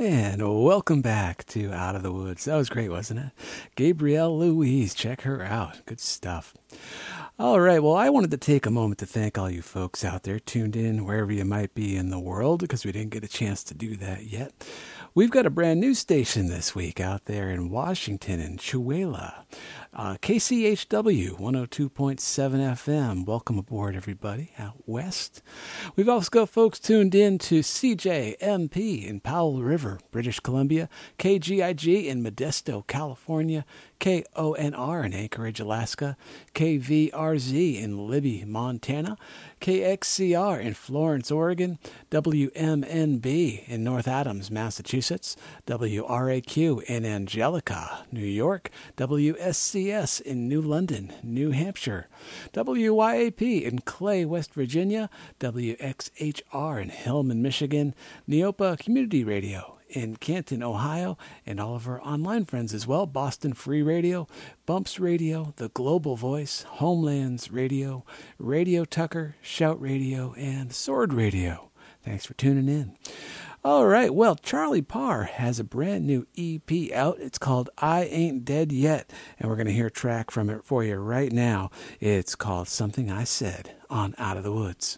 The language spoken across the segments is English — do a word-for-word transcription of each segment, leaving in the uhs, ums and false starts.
And welcome back to Out of the Woods. That was great, wasn't it? Gabrielle Louise, check her out. Good stuff. All right, well, I wanted to take a moment to thank all you folks out there tuned in wherever you might be in the world, because we didn't get a chance to do that yet. We've got a brand new station this week out there in Washington, in Chewelah. Uh, K C H W one oh two point seven F M. Welcome aboard, everybody, out west. We've also got folks tuned in to C J M P in Powell River, British Columbia, K G I G in Modesto, California, K O N R in Anchorage, Alaska, K V R Z in Libby, Montana, K X C R in Florence, Oregon, W M N B in North Adams, Massachusetts, W R A Q in Angelica, New York, W S C S in New London, New Hampshire, W Y A P in Clay, West Virginia, W X H R in Hillman, Michigan, Neopa Community Radio in Canton, Ohio, and all of our online friends as well, Boston Free Radio, Bumps Radio, The Global Voice, Homelands Radio, Radio Tucker, Shout Radio, and Sword Radio. Thanks for tuning in. All right, well, Charlie Parr has a brand new E P out. It's called I Ain't Dead Yet, and we're going to hear a track from it for you right now. It's called Something I Said on Out of the Woods.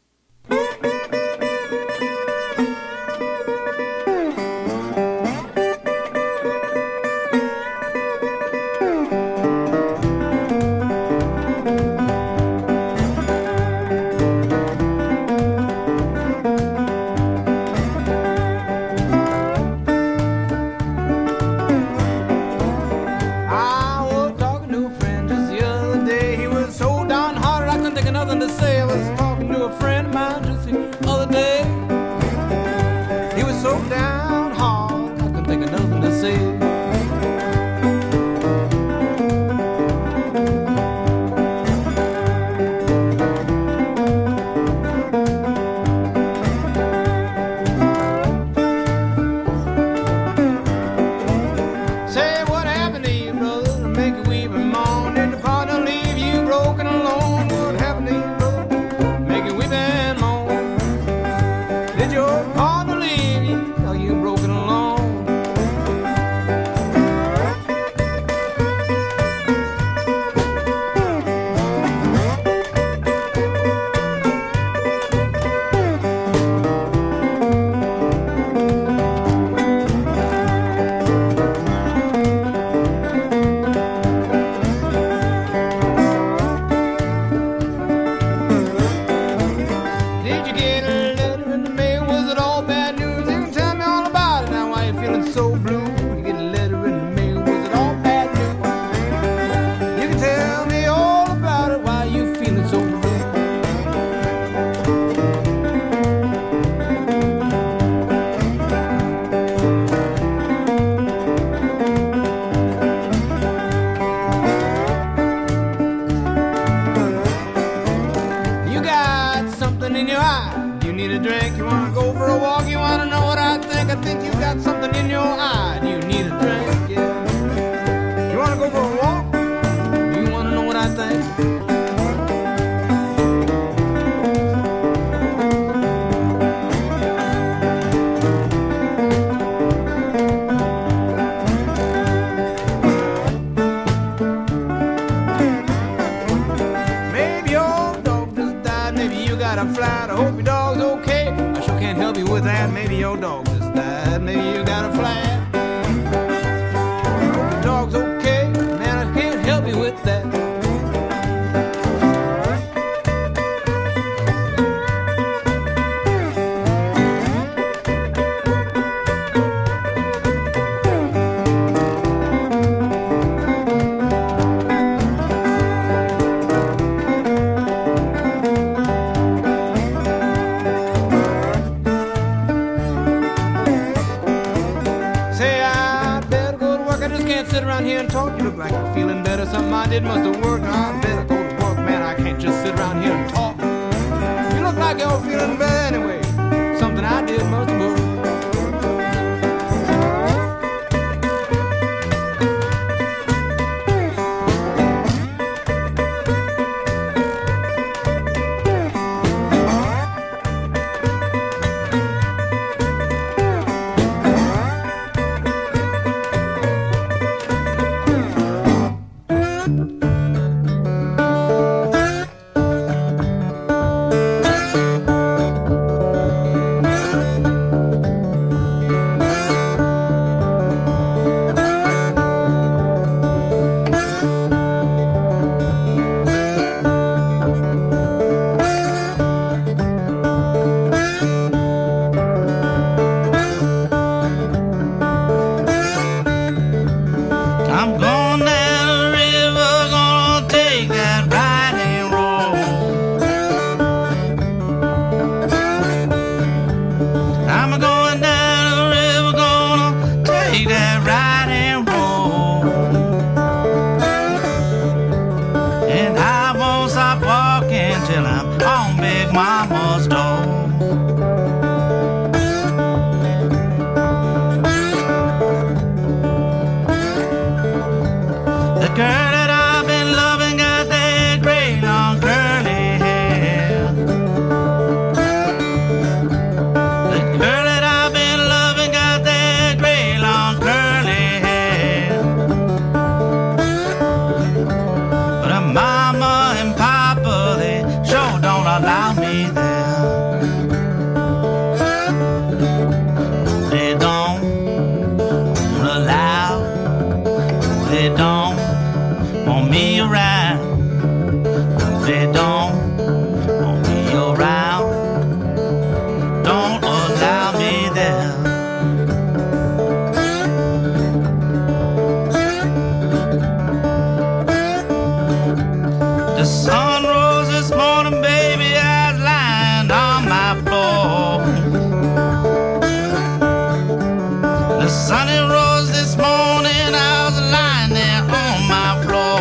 The sun it rose this morning, I was lying there on my floor.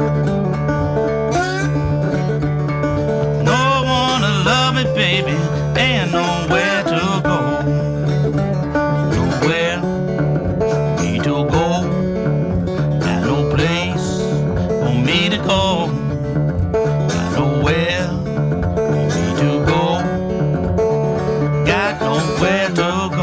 No one to love me, baby, and nowhere to go. Nowhere for me to go. Got no place for me to go. Got nowhere for me to go. Got nowhere to go.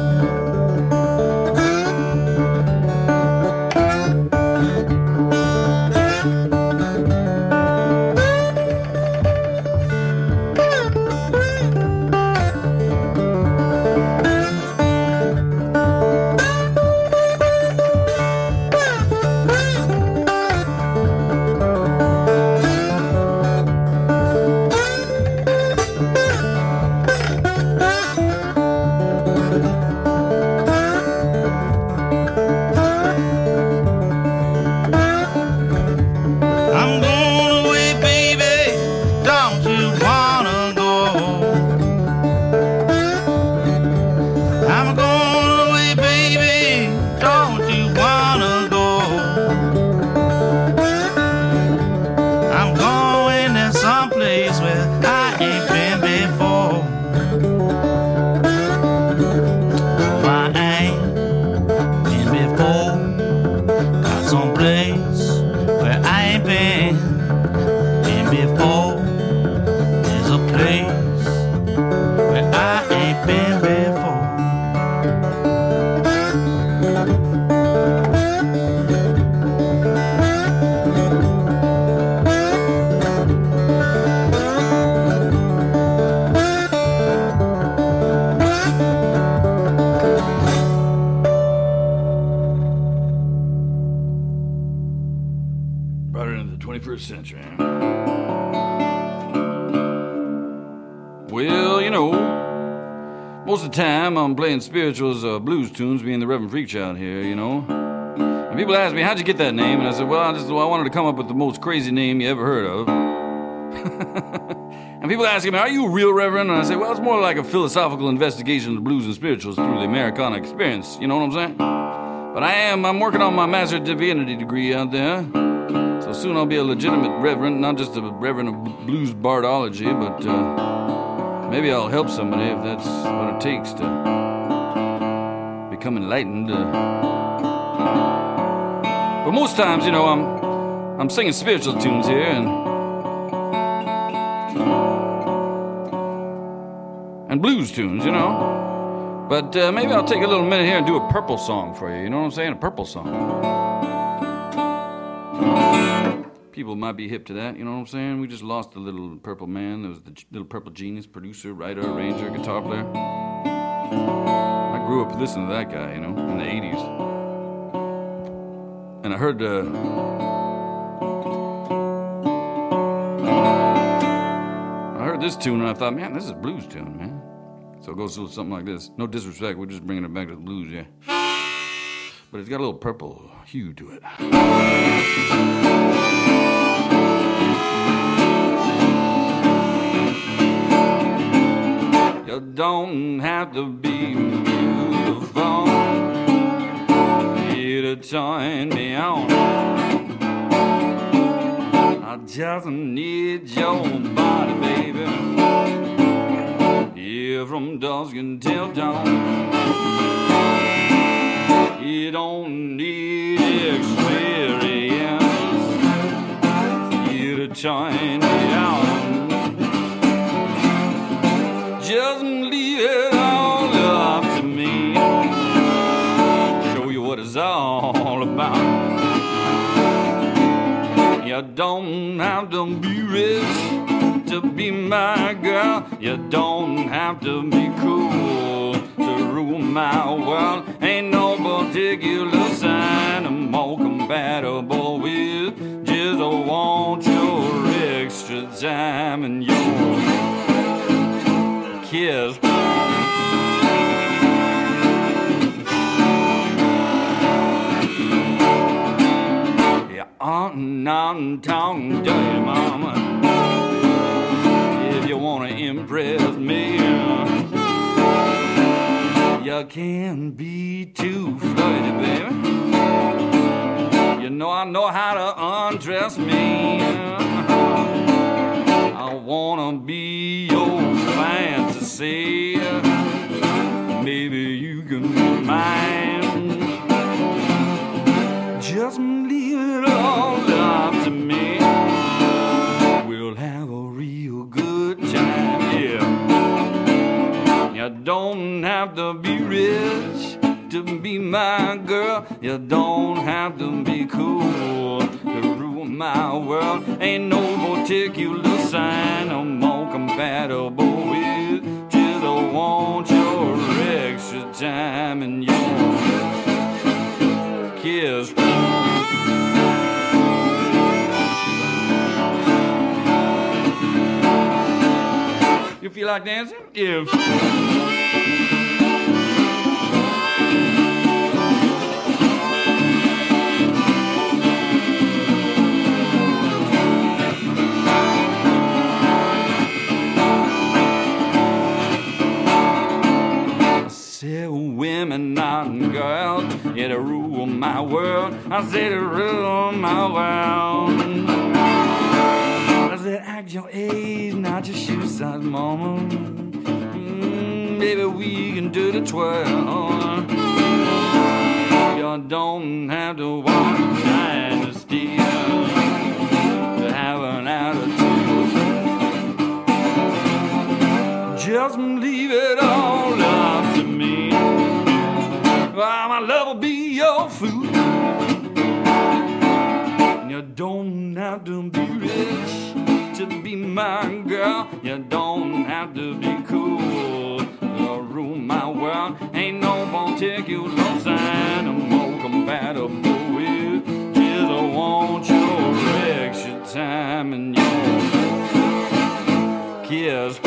Century. Well, you know, most of the time I'm playing spirituals, uh, blues tunes, being the Reverend Freakchild here, you know. And people ask me, how'd you get that name? And I said, well, I just well, I wanted to come up with the most crazy name you ever heard of. And people ask me, are you a real Reverend? And I say, well, it's more like a philosophical investigation of the blues and spirituals through the Americana experience. You know what I'm saying? But I am, I'm working on my Master of Divinity degree out there. So soon I'll be a legitimate reverend, not just a reverend of blues bardology, but uh, maybe I'll help somebody if that's what it takes to become enlightened. Uh. But most times, you know, I'm I'm singing spiritual tunes here, and and blues tunes, you know. But uh, maybe I'll take a little minute here and do a purple song for you. You know what I'm saying? A purple song. People might be hip to that, you know what I'm saying? We just lost the little purple man. There was the little purple genius, producer, writer, arranger, guitar player. I grew up listening to that guy, you know, in the eighties. And I heard, uh... I heard this tune and I thought, man, this is a blues tune, man. So it goes through something like this. No disrespect, we're just bringing it back to the blues, yeah. But it's got a little purple hue to it. You don't have to be beautiful here to turn me on. I just need your body, baby, here from dusk until dawn. You don't need experience here to turn me on. Just leave it all up to me. Show you what it's all about. You don't have to be rich to be my girl. You don't have to be cool to rule my world. Ain't no particular sign I'm more compatible with. Just want your extra time and your kiss. Yeah, I'm not talking to you, mama. If you wanna impress me, you you can't be too flirty, baby. You know I know how to undress me. I wanna be your fantasy. Maybe you can be mine. Just leave it all up to me. We'll have a real good time, yeah. You don't have to be rich to be my girl. You don't have to be cool to rule my world. Ain't no particular sign I'm more compatible with. Just I want your extra time and your kiss. You feel like dancing? Yeah. Said women, not girls, yeah, to rule my world. I said to rule my world. I said act your age, not your shoe size, mama. Mm, maybe we can do the twirl. You don't have to walk dynasty to have an attitude. Just leave it all up to me. My love will be your food. You don't have to be rich to be my girl. You don't have to be cool to rule my world. Ain't no particular sign I'm more compatible with. Just I want your extra time and your kiss.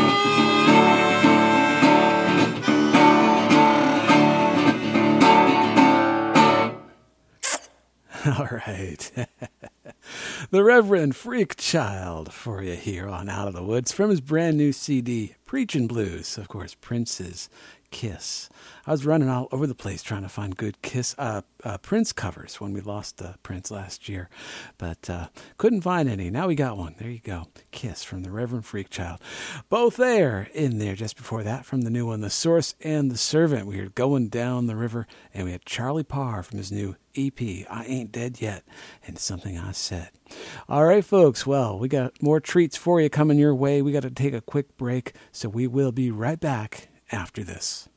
All right. The Reverend Freak Child for you here on Out of the Woods from his brand new C D, Preachin' Blues. Of course, Prince's Kiss. I was running all over the place trying to find good Kiss uh, uh, Prince covers when we lost uh, Prince last year, but uh, couldn't find any. Now we got one. There you go. Kiss from the Reverend Freak Child. Both there in there just before that from the new one, The Source and The Servant. We were Going Down the River, and we had Charlie Parr from his new E P, I Ain't Dead Yet, and Something I Said. All right, folks. Well, we got more treats for you coming your way. We got to take a quick break, so we will be right back after this.